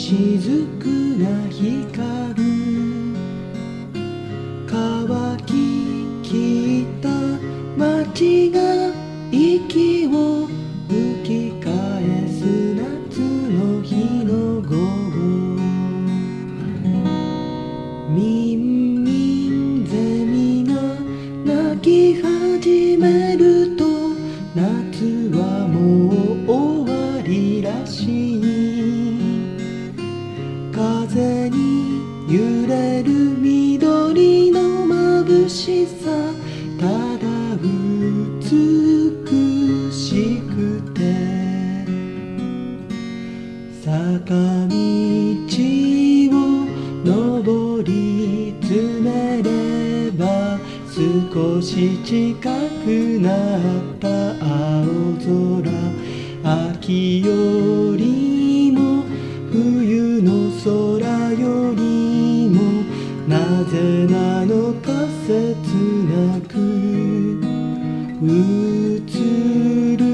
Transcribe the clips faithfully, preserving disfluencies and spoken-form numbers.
雫が光る乾ききった街が息を吹き返す夏の日の午後、みんみんゼミが鳴き始めると夏はもう終わりらしい。風に揺れる緑の眩しさ、ただ美しくて坂道を登り詰めれば少し近くなった青空、秋よりも冬の空よりもなぜなのか切なく映る。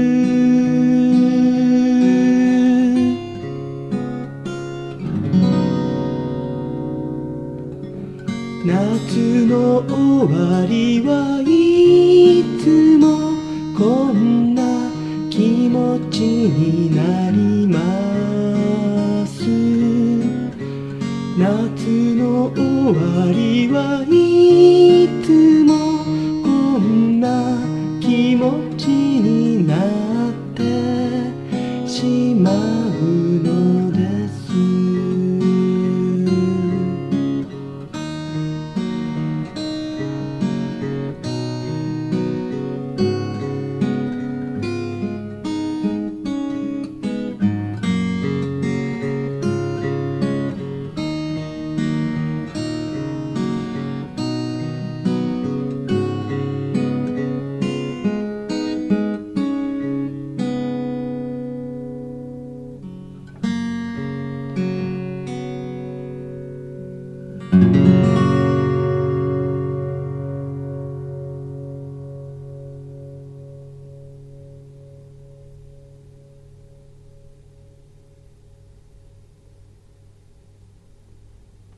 夏の終わりはいつもこんな気持ちになります。夏の終わりはい